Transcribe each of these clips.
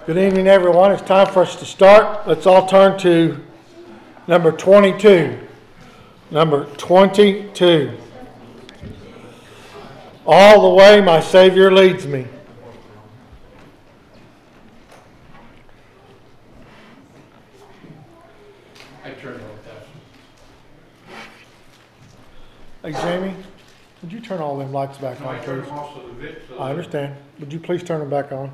Good evening, everyone. It's time for us to start. Let's all turn to number 22. Number 22. All the way my Savior leads me. I turned on that. Hey, Jamie, would you turn all them lights back No, I on, turned please? them off so the bit. So I understand. Would you please turn them back on?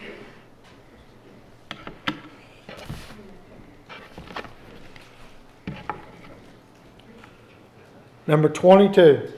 Number 22.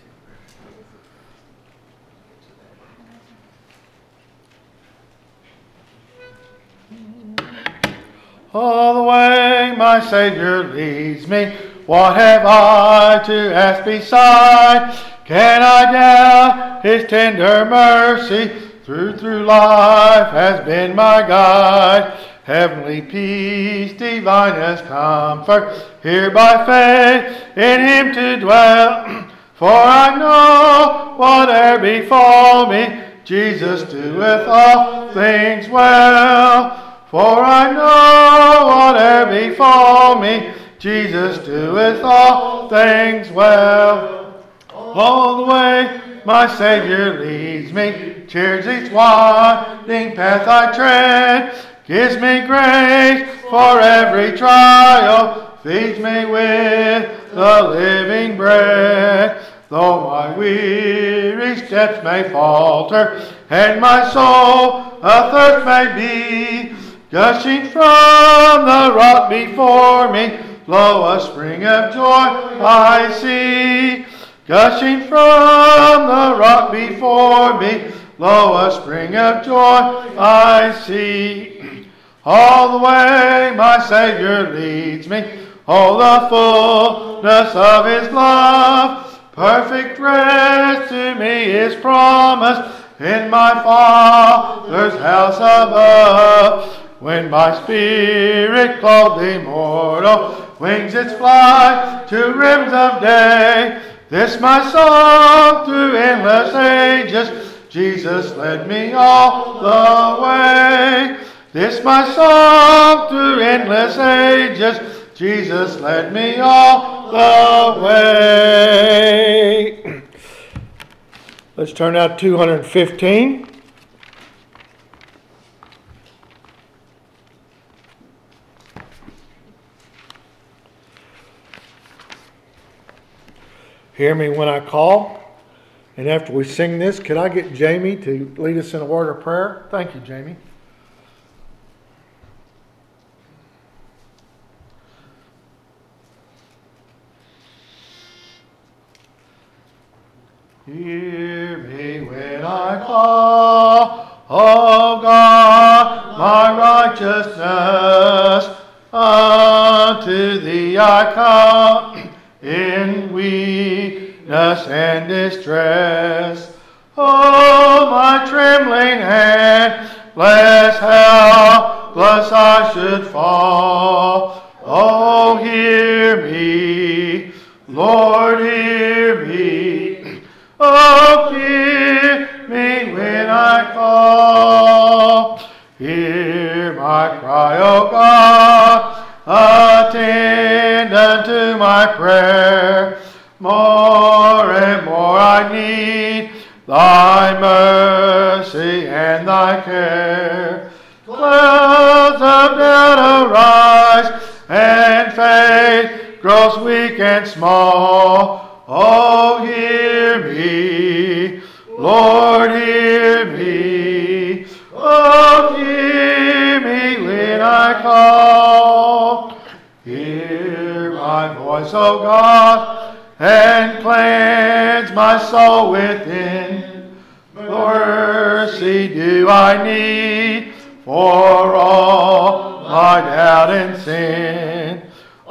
All the way my Savior leads me, what have I to ask beside? Can I doubt His tender mercy? Through life has been my guide. Heavenly peace, divinest comfort, here by faith in Him to dwell. For I know whate'er befall me, Jesus doeth all things well. For I know whate'er befall me, Jesus doeth all things well. All the way my Savior leads me, cheers each winding path I tread, gives me grace for every trial, feeds me with the living bread. Though my weary steps may falter, and my soul athirst may be, gushing from the rock before me, lo, a spring of joy I see. Gushing from the rock before me, lo, a spring of joy I see. All the way my Savior leads me, oh, the fullness of His love. Perfect rest to me is promised in my Father's house above. When my spirit clothed immortal wings its flight to rims of day, this my song through endless ages, Jesus led me all the way. This my song through endless ages, Jesus led me all the way. Let's turn out 215. Hear me when I call. And after we sing this, could I get Jamie to lead us in a word of prayer? Thank you, Jamie. Hear me when I call, O God, my righteousness. Unto Thee I come in weakness and distress. Oh, my trembling hand, lest helpless I should fall. Oh, hear me, Lord, hear me. Oh, hear me when I call. Hear my cry, O God. Attend unto my prayer. More and more I need Thy mercy and Thy care. Clouds of doubt arise, and faith grows weak and small. Oh, hear me, Lord, hear me. Oh, hear me when I call. Hear my voice, O God, and cleanse my soul within. Mercy do I need for all my doubt and sin.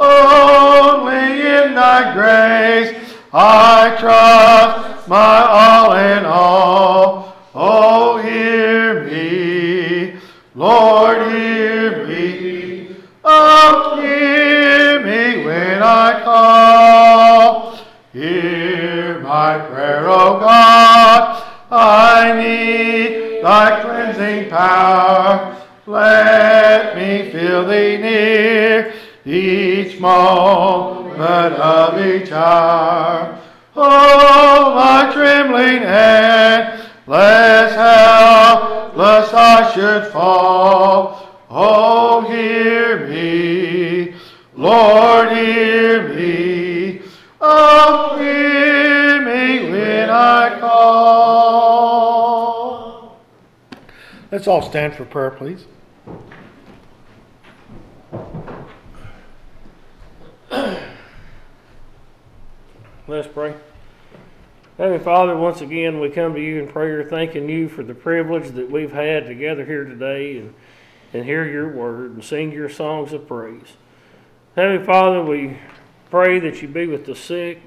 Only in Thy grace I trust, my all in all. Oh, hear me, Lord, hear me. Oh, hear me when I call. Hear my prayer, O God. I need Thy cleansing power. Let me feel thee near each moment of each hour. Oh, my trembling hand, lest helpless I should fall. Oh, hear me, Lord, hear me. Oh, hear me when I call. Let's all stand for prayer, please. Let's pray. Heavenly Father, once again we come to you in prayer, thanking you for the privilege that we've had to gather here today and hear your word and sing your songs of praise. Heavenly Father, we pray that you be with the sick.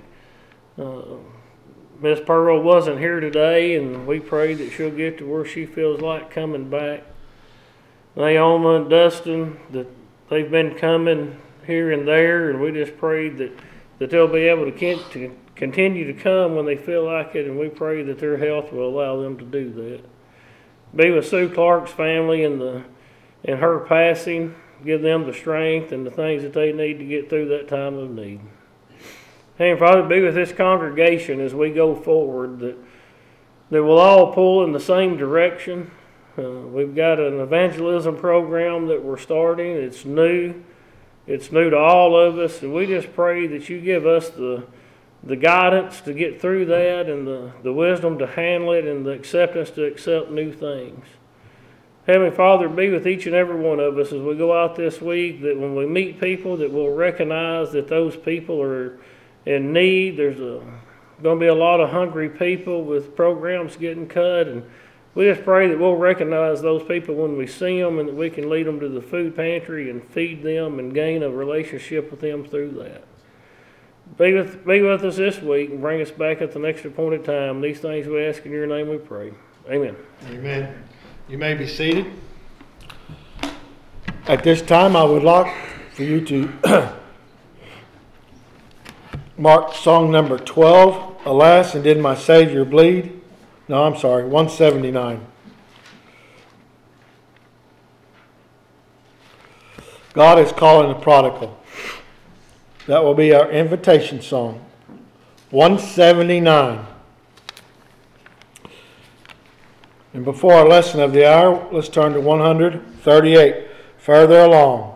Miss Pearl wasn't here today, and we pray that she'll get to where she feels like coming back. Naoma and Dustin, that they've been coming here and there, and we just pray that they'll be able to continue to come when they feel like it, and we pray that their health will allow them to do that. Be with Sue Clark's family in her passing. Give them the strength and the things that they need to get through that time of need. And Father, be with this congregation as we go forward, that we'll all pull in the same direction. We've got an evangelism program that we're starting. It's new. It's new to all of us, and we just pray that you give us the guidance to get through that, and the wisdom to handle it, and the acceptance to accept new things. Heavenly Father, be with each and every one of us as we go out this week, that when we meet people, that we'll recognize that those people are in need. There's going to be a lot of hungry people with programs getting cut, and we just pray that we'll recognize those people when we see them, and that we can lead them to the food pantry and feed them and gain a relationship with them through that. Be with us this week and bring us back at the next appointed time. These things we ask in your name we pray. Amen. Amen. You may be seated. At this time, I would like for you to mark song number 12, Alas, and Did My Savior Bleed? No, I'm sorry, 179. God is calling the prodigal. That will be our invitation song. 179. And before our lesson of the hour, let's turn to 138, further along.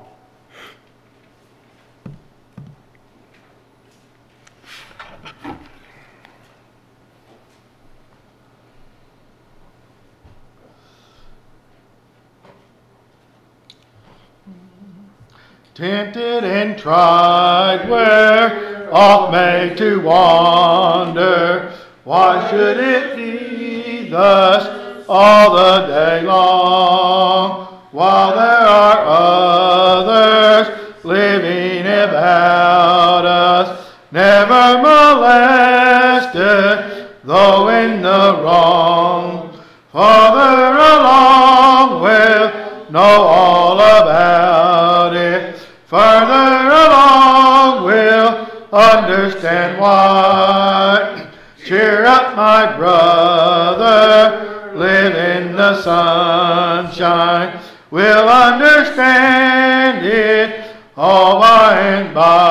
Tempted and tried, where oft made to wander, why should it be thus all the day long, while there are others living about us, never molested, though in the wrong. Farther along we'll know all about it. Further along we'll understand why. Cheer up, my brother, live in the sunshine. We'll understand it all by and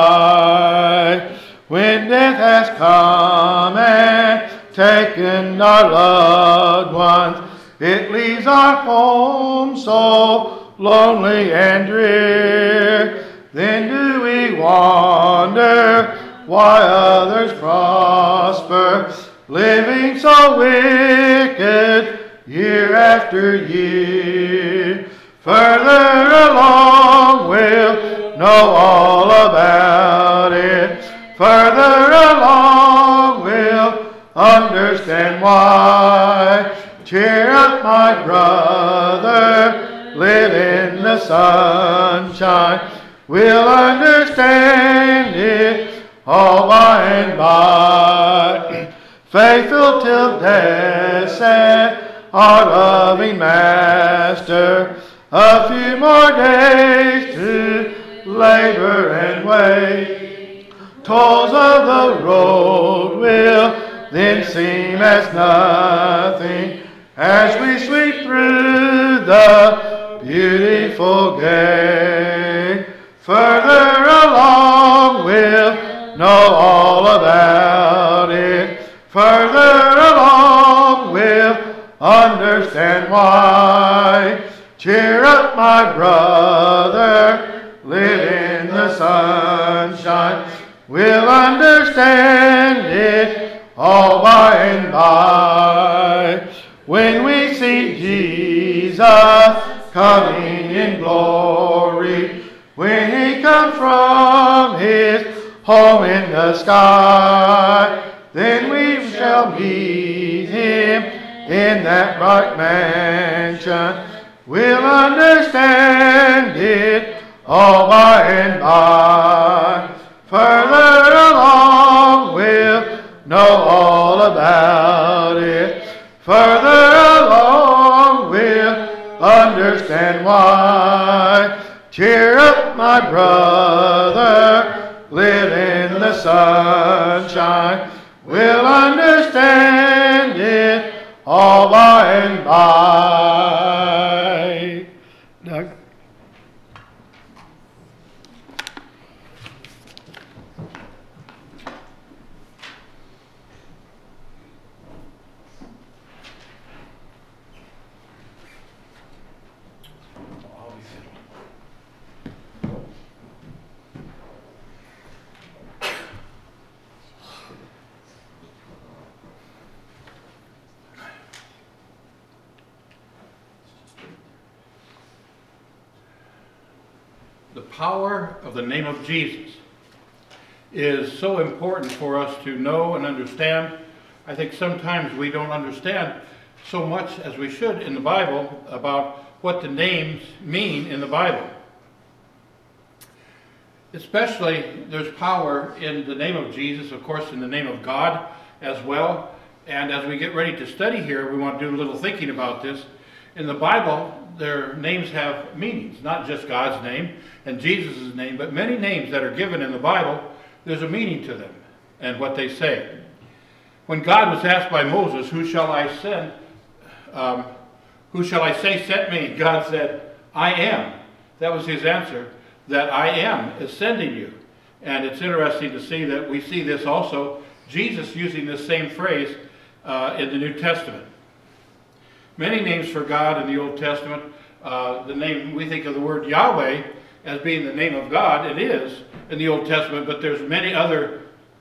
by. When death has come and taken our loved ones, it leaves our home so lonely and drear. Then do we wonder why others prosper, living so wicked year after year. Further along we'll know all about it. Further along we'll understand why. Cheer up, my brother, live in the sunshine. We'll understand it all by and by. Faithful till death, said our loving Master, a few more days to labor and wait. Tolls of the road will then seem as nothing as we sweep through the beauty peaceful gain. Further along we'll know all about it. Further along we'll understand why. Cheer up, my brother, live in the sunshine. We'll understand it all by and by. When we see Jesus coming in glory, when he comes from his home in the sky, then we shall meet him in that bright mansion. We'll understand it all by and by. Further along we'll know all about it. Further along we'll understand why. Cheer up, my brother, live in the sunshine. We'll understand it all by and by. Doug? The power of the name of Jesus is so important for us to know and understand. I think sometimes we don't understand so much as we should in the Bible about what the names mean in the Bible. Especially, there's power in the name of Jesus, of course, in the name of God as well. And as we get ready to study here, we want to do a little thinking about this. In the Bible, their names have meanings, not just God's name and Jesus' name, but many names that are given in the Bible, there's a meaning to them and what they say. When God was asked by Moses, who shall I send? Who shall I say sent me? God said, I am. That was his answer, that I am is sending you. And it's interesting to see that we see this also, Jesus using this same phrase in the New Testament. Many names for God in the Old Testament. The name, we think of the word Yahweh as being the name of God. It is in the Old Testament, but there's many other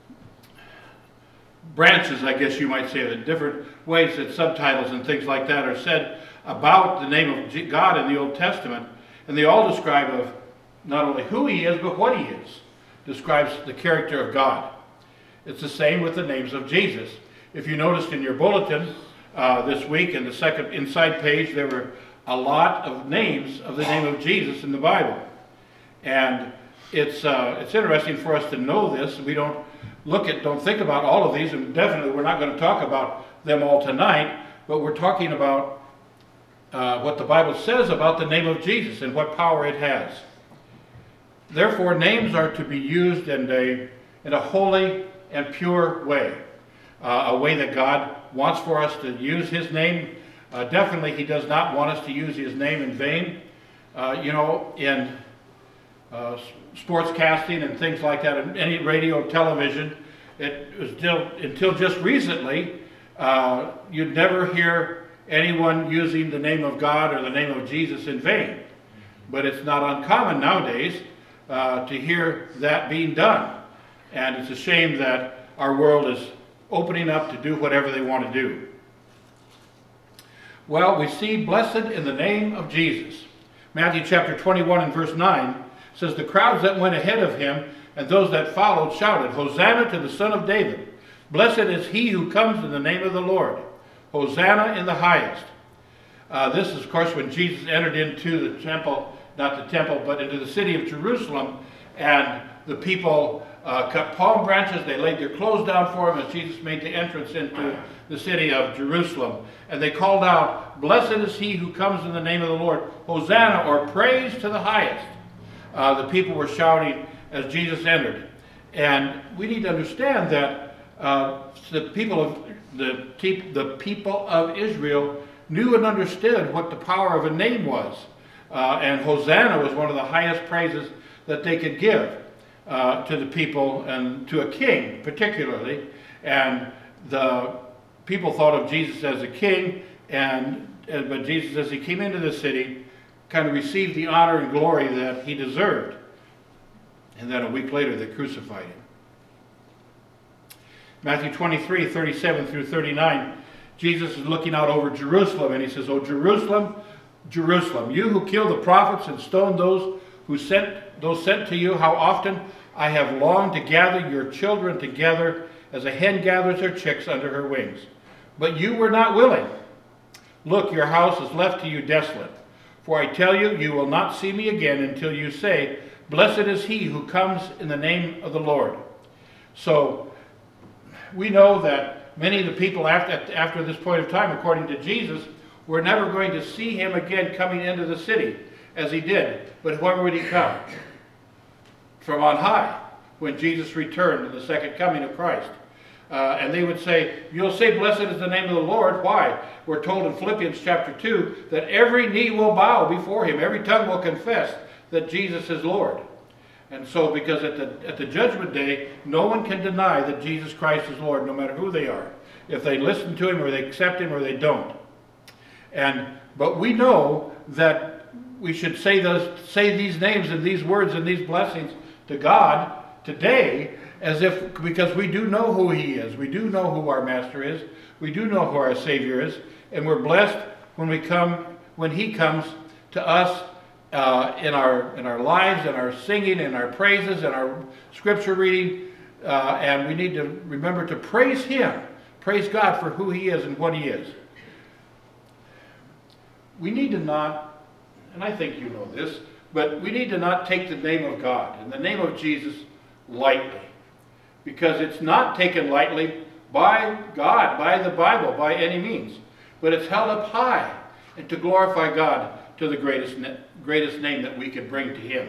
branches, I guess you might say, the different ways that subtitles and things like that are said about the name of God in the Old Testament. And they all describe of not only who he is, but what he is. Describes the character of God. It's the same with the names of Jesus. If you noticed in your bulletin this week, in the second inside page, there were a lot of names of the name of Jesus in the Bible. And it's interesting for us to know this. We don't think about all of these, and definitely we're not going to talk about them all tonight, but we're talking about what the Bible says about the name of Jesus and what power it has. Therefore, names are to be used in a holy and pure way, a way that God wants for us to use his name. Definitely, he does not want us to use his name in vain. In sportscasting and things like that, and any radio, television, it was until just recently, you'd never hear anyone using the name of God or the name of Jesus in vain. But it's not uncommon nowadays to hear that being done. And it's a shame that our world is opening up to do whatever they want to do. Well, we see blessed in the name of Jesus. Matthew chapter 21 and verse 9 says, the crowds that went ahead of him and those that followed shouted, Hosanna to the Son of David. Blessed is he who comes in the name of the Lord. Hosanna in the highest. This is, of course, when Jesus entered into the temple, not the temple, but into the city of Jerusalem, and the people cut palm branches. They laid their clothes down for him as Jesus made the entrance into the city of Jerusalem. And they called out, blessed is he who comes in the name of the Lord. Hosanna, or praise to the highest. The people were shouting as Jesus entered. And we need to understand that the people of Israel knew and understood what the power of a name was. And Hosanna was one of the highest praises that they could give to the people and to a king particularly. And the people thought of Jesus as a king, but Jesus, as he came into the city, kind of received the honor and glory that he deserved. And then a week later they crucified him. Matthew 23, 37 through 39, Jesus is looking out over Jerusalem, and he says, "O Jerusalem, Jerusalem, you who kill the prophets and stone those sent to you, how often I have longed to gather your children together as a hen gathers her chicks under her wings. But you were not willing. Look, your house is left to you desolate. For I tell you, you will not see me again until you say, 'Blessed is he who comes in the name of the Lord.'" So we know that many of the people after this point of time, according to Jesus, were never going to see him again coming into the city as he did. But where would he come? From on high, when Jesus returned in the second coming of Christ. And they would say, "You'll say, 'Blessed is the name of the Lord.'" Why? We're told in Philippians chapter 2 that every knee will bow before him, every tongue will confess that Jesus is Lord. And so, because at the judgment day, no one can deny that Jesus Christ is Lord, no matter who they are. If they listen to him, or they accept him, or they don't. But we know that we should say these names and these words and these blessings to God today, because we do know who he is. We do know who our master is. We do know who our Savior is. And we're blessed when he comes to us in our lives, in our singing, in our praises, in our scripture reading. And we need to remember to praise him. Praise God for who he is and what he is. We need to not, and I think you know this, but we need to not take the name of God and the name of Jesus lightly. Because it's not taken lightly by God, by the Bible, by any means. But it's held up high and to glorify God to the greatest name that we could bring to him.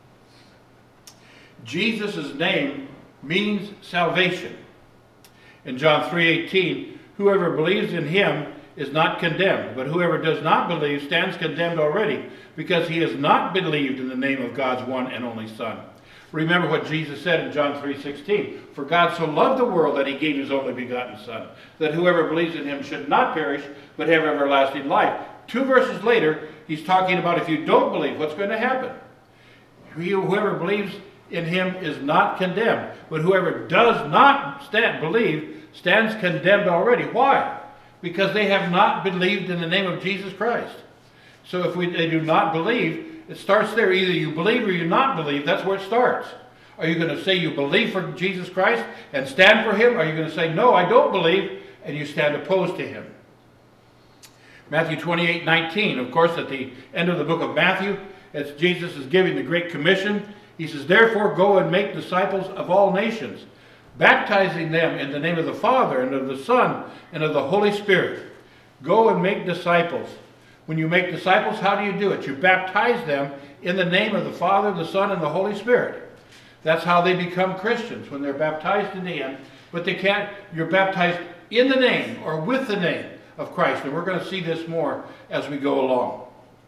Jesus' name means salvation. In John 3:18, whoever believes in him is not condemned, but whoever does not believe stands condemned already, because he has not believed in the name of God's one and only Son. Remember what Jesus said in John 3:16, "For God so loved the world that he gave his only begotten Son, that whoever believes in him should not perish, but have everlasting life." 2 verses later, he's talking about if you don't believe, what's going to happen. Whoever believes in him is not condemned, but whoever does not believe stands condemned already. Why? Because they have not believed in the name of Jesus Christ. So if they do not believe, it starts there. Either you believe or you not believe. That's where it starts. Are you going to say you believe for Jesus Christ and stand for him? Or are you going to say, "No, I don't believe," and you stand opposed to him? Matthew 28:19, of course, at the end of the book of Matthew, as Jesus is giving the Great Commission, he says, "Therefore go and make disciples of all nations, baptizing them in the name of the Father and of the Son and of the Holy Spirit." Go and make disciples. When you make disciples, how do you do it? You baptize them in the name of the Father, the Son, and the Holy Spirit. That's how they become Christians, when they're baptized into him. But you're baptized in the name or with the name of Christ. And we're going to see this more as we go along.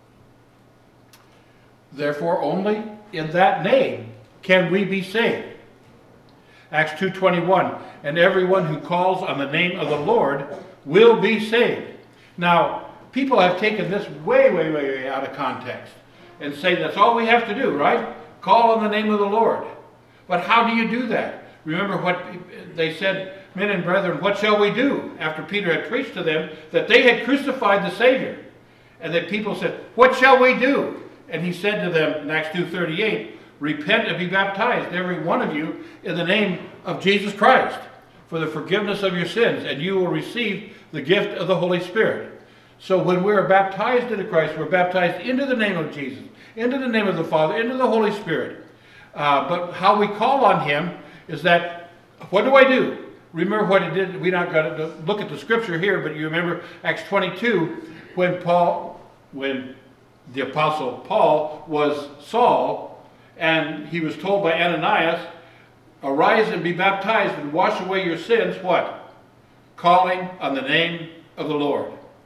Therefore, only in that name can we be saved. Acts 2:21, "And everyone who calls on the name of the Lord will be saved." Now, people have taken this way, way, way out of context and say that's all we have to do, right? Call on the name of the Lord. But how do you do that? Remember what they said, "Men and brethren, what shall we do?" After Peter had preached to them that they had crucified the Savior. And the people said, "What shall we do?" And he said to them in Acts 2:38, "Repent and be baptized, every one of you, in the name of Jesus Christ, for the forgiveness of your sins, and you will receive the gift of the Holy Spirit." So when we're baptized into Christ, we're baptized into the name of Jesus, into the name of the Father, into the Holy Spirit. But how we call on him is that, what do I do? Remember what it did. We're not going to look at the scripture here, but you remember Acts 22, when the Apostle Paul was Saul, and he was told by Ananias, "Arise and be baptized and wash away your sins," what? Calling on the name of the Lord.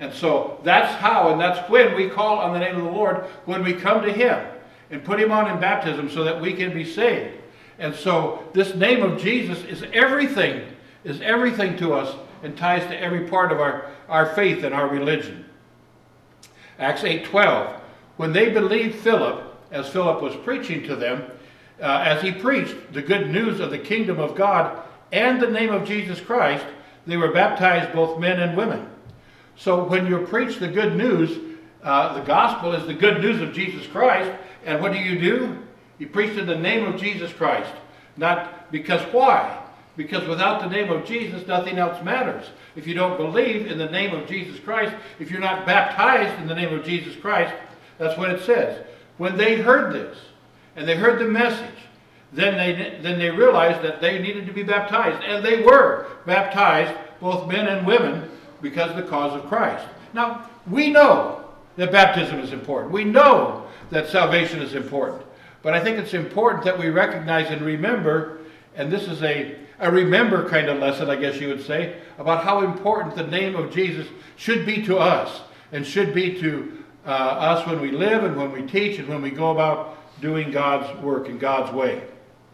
And so that's how and that's when we call on the name of the Lord, when we come to Him and put Him on in baptism so that we can be saved. And so this name of Jesus is everything to us and ties to every part of our faith and our religion. Acts 8:12, when they believed Philip, as Philip was preaching to them, as he preached the good news of the kingdom of God and the name of Jesus Christ, they were baptized, both men and women. So when you preach the good news, the gospel is the good news of Jesus Christ, and what do? You preach in the name of Jesus Christ. Not because why? Because without the name of Jesus, nothing else matters. If you don't believe in the name of Jesus Christ, if you're not baptized in the name of Jesus Christ, that's what it says. When they heard this, and they heard the message, then they realized that they needed to be baptized. And they were baptized, both men and women, because of the cause of Christ. Now, we know that baptism is important. We know that salvation is important. But I think it's important that we recognize and remember, and this is a remember kind of lesson, I guess you would say, about how important the name of Jesus should be to us, and should be to us when we live and when we teach and when we go about doing God's work in God's way.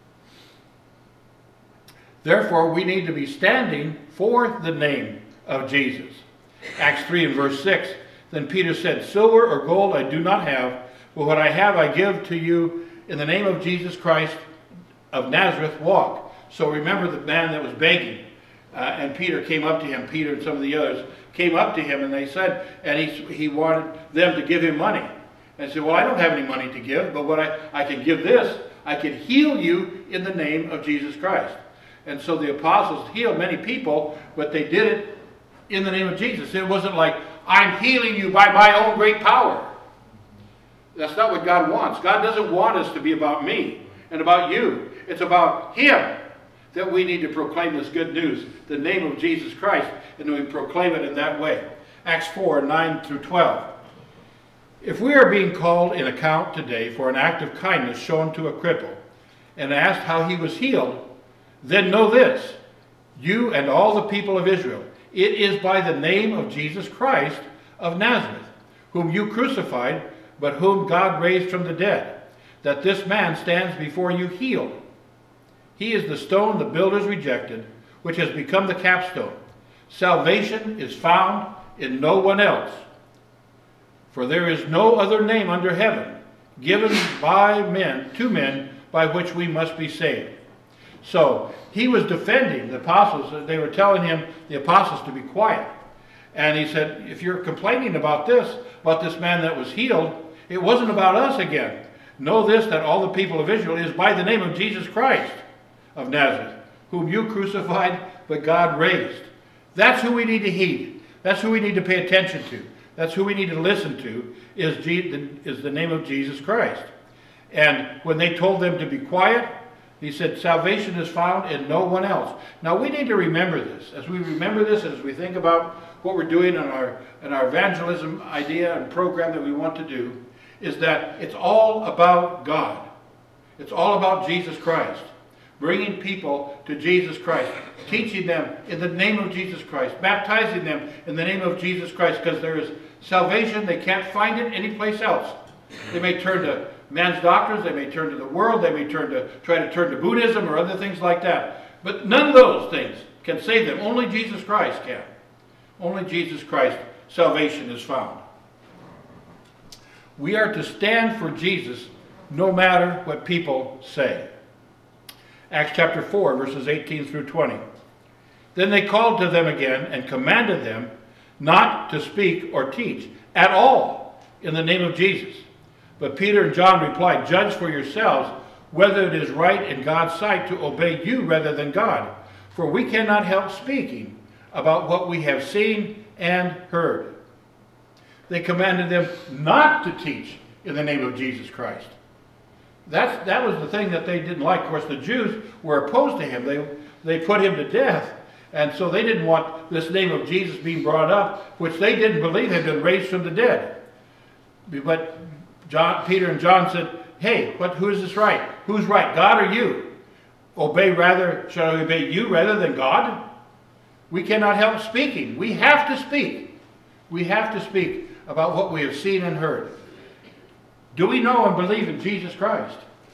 Therefore, we need to be standing for the name of Jesus. Acts 3 and verse 6, then Peter said, silver or gold I do not have, but what I have I give to you. In the name of Jesus Christ of Nazareth, walk. So remember the man that was begging, and Peter came up to him. Peter and some of the others came up to him, and they said, and he wanted them to give him money. And said, well, I don't have any money to give, but what I can give this, I can heal you in the name of Jesus Christ. And so the apostles healed many people, but they did it in the name of Jesus. It wasn't like, I'm healing you by my own great power. That's not what God wants. God doesn't want us to be about me and about you. It's about Him that we need to proclaim this good news, the name of Jesus Christ, and we proclaim it in that way. Acts 4, 9 through 12. If we are being called in account today for an act of kindness shown to a cripple, and asked how he was healed, then know this, you and all the people of Israel, it is by the name of Jesus Christ of Nazareth, whom you crucified, but whom God raised from the dead, that this man stands before you healed. He is the stone the builders rejected, which has become the capstone. Salvation is found in no one else. For there is no other name under heaven given to men by which we must be saved. So he was defending the apostles. They were telling him, the apostles, to be quiet. And he said, if you're complaining about this man that was healed, it wasn't about us again. Know this, that all the people of Israel is by the name of Jesus Christ of Nazareth, whom you crucified, but God raised. That's who we need to heed. That's who we need to pay attention to. That's who we need to listen to, is the name of Jesus Christ. And when they told them to be quiet, he said, salvation is found in no one else. Now we need to remember this. As we remember this, as we think about what we're doing in our evangelism idea and program that we want to do, is that it's all about God. It's all about Jesus Christ. Bringing people to Jesus Christ. Teaching them in the name of Jesus Christ. Baptizing them in the name of Jesus Christ. Because there is salvation. They can't find it anyplace else. They may turn to man's doctrines. They may turn to the world. They may try to turn to Buddhism or other things like that. But none of those things can save them. Only Jesus Christ can. Only Jesus Christ, salvation is found. We are to stand for Jesus no matter what people say. Acts chapter 4, verses 18 through 20. Then they called to them again and commanded them not to speak or teach at all in the name of Jesus. But Peter and John replied, judge for yourselves whether it is right in God's sight to obey you rather than God. For we cannot help speaking about what we have seen and heard. They commanded them not to teach in the name of Jesus Christ. That was the thing that they didn't like. Of course, the Jews were opposed to him. They put him to death. And so they didn't want this name of Jesus being brought up, which they didn't believe had been raised from the dead. But Peter and John said, hey, who is this right? Who's right, God or you? Shall I obey you rather than God? We cannot help speaking. We have to speak. We have to speak about what we have seen and heard. Do we know and believe in Jesus Christ?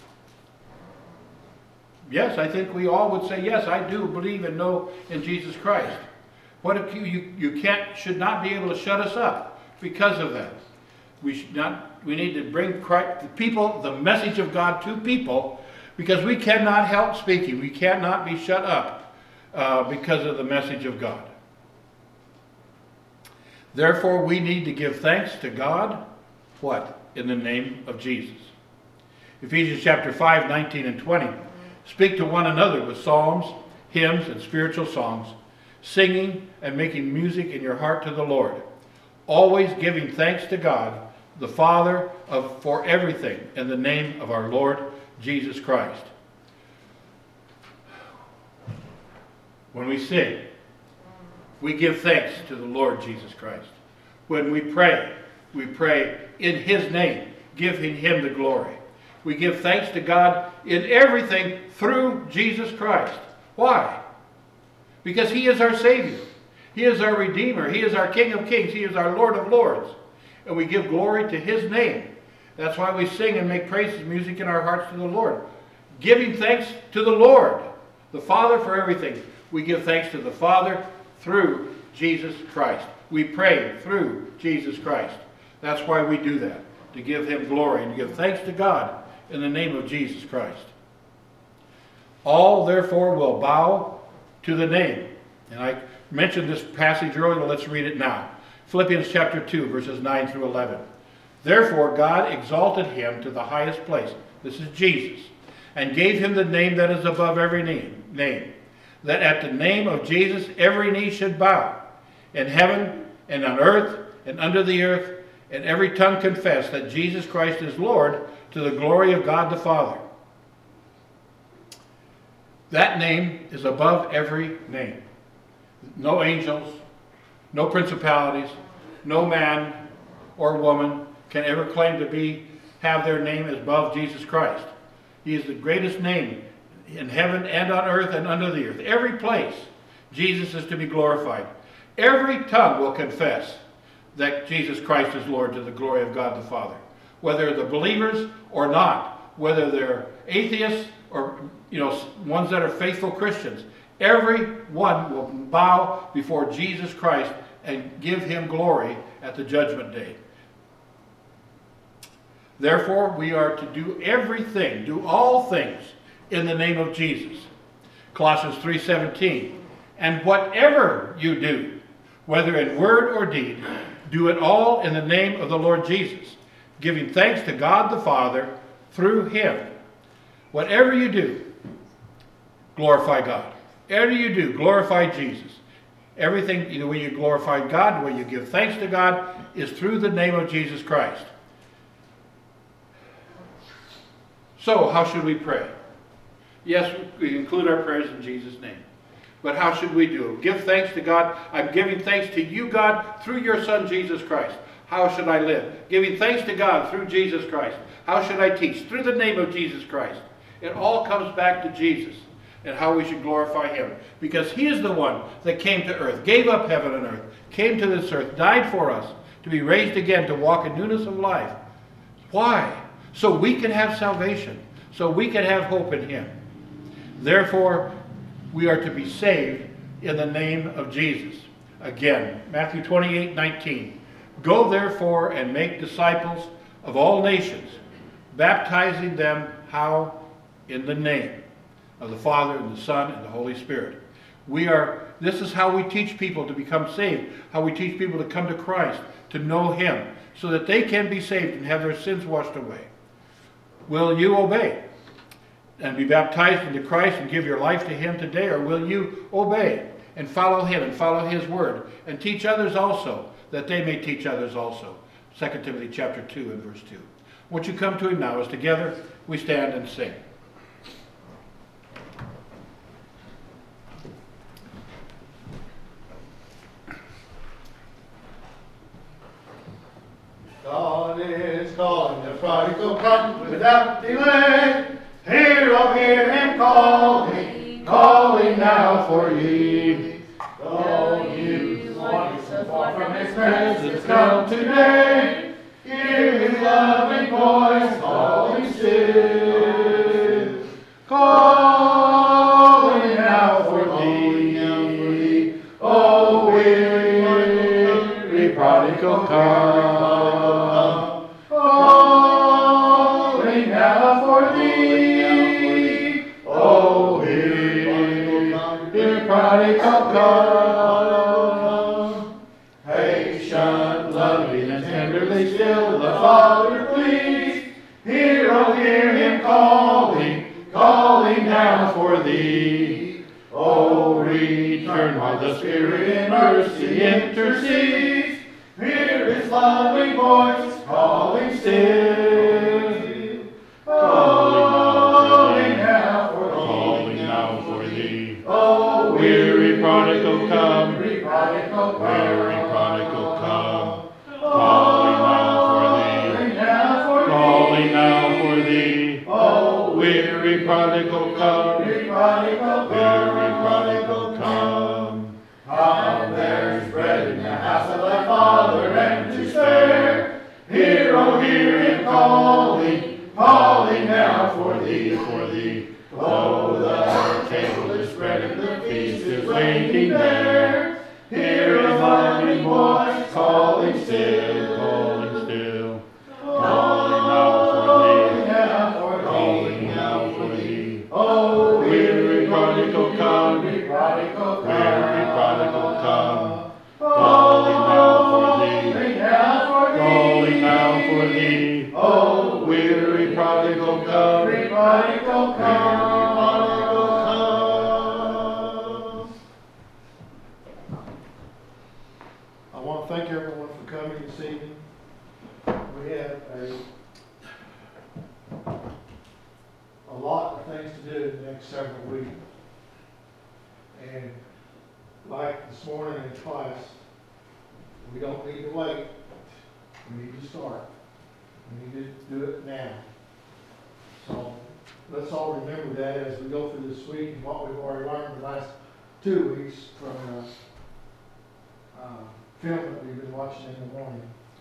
Yes, I think we all would say, yes, I do believe and know in Jesus Christ. What if you should not be able to shut us up because of that? We need to bring the message of God to people, because we cannot help speaking. We cannot be shut up because of the message of God. Therefore, we need to give thanks to God, what? In the name of Jesus. Ephesians chapter 5, 19 and 20. Speak to one another with psalms, hymns, and spiritual songs, singing and making music in your heart to the Lord, always giving thanks to God, the Father for everything, in the name of our Lord Jesus Christ. When we sing, we give thanks to the Lord Jesus Christ. When we pray in His name, giving Him the glory. We give thanks to God in everything through Jesus Christ. Why? Because He is our Savior. He is our Redeemer. He is our King of Kings. He is our Lord of Lords. And we give glory to His name. That's why we sing and make praises music in our hearts to the Lord. Giving thanks to the Lord, the Father, for everything. We give thanks to the Father through Jesus Christ. We pray through Jesus Christ. That's why we do that, to give Him glory and to give thanks to God in the name of Jesus Christ. All, therefore, will bow to the name. And I mentioned this passage earlier, let's read it now. Philippians chapter 2, verses 9 through 11. Therefore God exalted Him to the highest place, this is Jesus, and gave Him the name that is above every name, that at the name of Jesus every knee should bow, in heaven and on earth and under the earth, and every tongue confess that Jesus Christ is Lord, to the glory of God the Father. That name is above every name. No angels, no principalities, no man or woman can ever claim to have their name above Jesus Christ. He is the greatest name in heaven and on earth and under the earth. Every place Jesus is to be glorified. Every tongue will confess that Jesus Christ is Lord, to the glory of God the Father. Whether they're believers or not, whether they're atheists or ones that are faithful Christians, every one will bow before Jesus Christ and give Him glory at the judgment day. Therefore, we are to do all things in the name of Jesus. Colossians 3:17. And whatever you do, whether in word or deed, do it all in the name of the Lord Jesus, giving thanks to God the Father through Him. Whatever you do, glorify God. Whatever you do, glorify Jesus. Everything, the way you glorify God, the way you give thanks to God, is through the name of Jesus Christ. So, how should we pray? Yes, we include our prayers in Jesus' name. But how should we do it? Give thanks to God. I'm giving thanks to you, God, through your Son, Jesus Christ. How should I live? Giving thanks to God through Jesus Christ. How should I teach? Through the name of Jesus Christ. It all comes back to Jesus and how we should glorify Him. Because He is the one that came to earth, gave up heaven and earth, came to this earth, died for us, to be raised again, to walk in newness of life. Why? So we can have salvation. So we can have hope in Him. Therefore, we are to be saved in the name of Jesus. Again, Matthew 28:19. Go therefore and make disciples of all nations, baptizing them, how? In the name of the Father and the Son and the Holy Spirit. This is how we teach people to become saved, how we teach people to come to Christ, to know Him, so that they can be saved and have their sins washed away. Will you obey and be baptized into Christ and give your life to Him today, or will you obey and follow Him and follow His word and teach others also, that they may teach others also? 2 Timothy chapter 2 and verse 2. Won't you come to Him now as together we stand and sing. God is calling, the prodigal come without delay. Hear, oh, hear Him calling, calling now for ye. Though you wander so far from His presence come today. Hear his loving voice calling still. Calling out for thee. Oh, weary prodigal, come. Calling out for thee. Oh, weary prodigal, come. Patient, loving, and tenderly still the Father pleads. Hear, oh, hear him calling down for thee. Oh, return while the Spirit in mercy intercedes. Hear his loving voice calling still. Calling now for thee. Oh, weary prodigal, come. Weary prodigal, come. Calling now for thee. Oh, weary prodigal, come. Weary prodigal, come. Come, there's bread in the house of thy Father, and to spare. Hear, oh, hear him calling now for thee. Oh, the table is spread and the feast is waiting there. Hear his loving voice calling still. Calling now for thee. Oh, weary prodigal, come. Weary prodigal, come. Calling now for thee. Oh, weary prodigal, come. Weary prodigal, come. I want to thank everyone for coming this evening. We have a lot of things to do in the next several weeks. And like this morning in class, we don't need to wait. We need to start. We need to do it now. So let's all remember that as we go through this week and what we've already learned the last 2 weeks from film that we've been watching in the morning.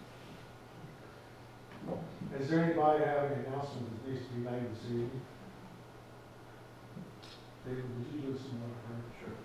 Is there anybody that have any announcements that needs to be made this evening? David, would you do some more? Sure.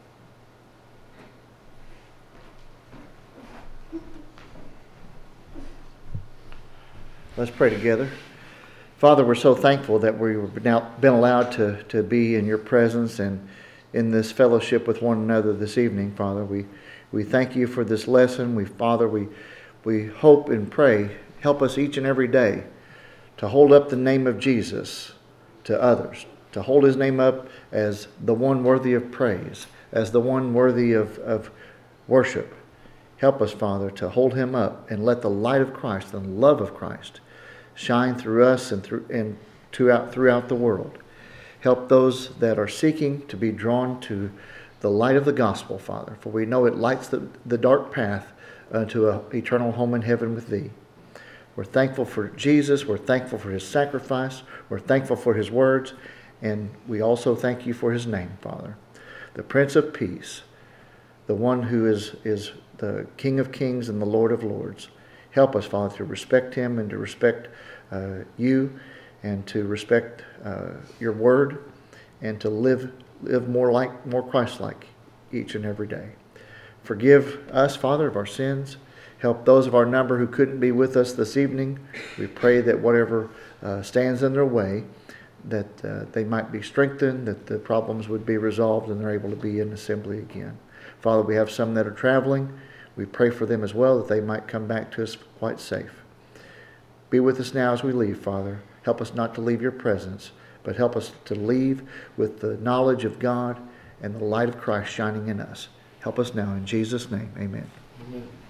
Let's pray together. Father, we're so thankful that we've now been allowed to be in your presence and in this fellowship with one another this evening, Father. We thank you for this lesson. Father, we hope and pray, help us each and every day to hold up the name of Jesus to others, to hold his name up as the one worthy of praise, as the one worthy of worship. Help us, Father, to hold him up and let the light of Christ and the love of Christ shine through us and throughout the world. Help those that are seeking to be drawn to the light of the gospel, Father, for we know it lights the dark path to an eternal home in heaven with thee. We're thankful for Jesus. We're thankful for his sacrifice. We're thankful for his words. And we also thank you for his name, Father. The Prince of Peace, the one who is the King of Kings and the Lord of Lords. Help us, Father, to respect him and to respect you and to respect your word and to live more Christ-like each and every day. Forgive us, Father, of our sins. Help those of our number who couldn't be with us this evening. We pray that whatever stands in their way, that they might be strengthened, that the problems would be resolved and they're able to be in assembly again. Father, we have some that are traveling. We pray for them as well, that they might come back to us quite safe. Be with us now as we leave, Father. Help us not to leave your presence, but help us to leave with the knowledge of God and the light of Christ shining in us. Help us now in Jesus' name. Amen. Amen.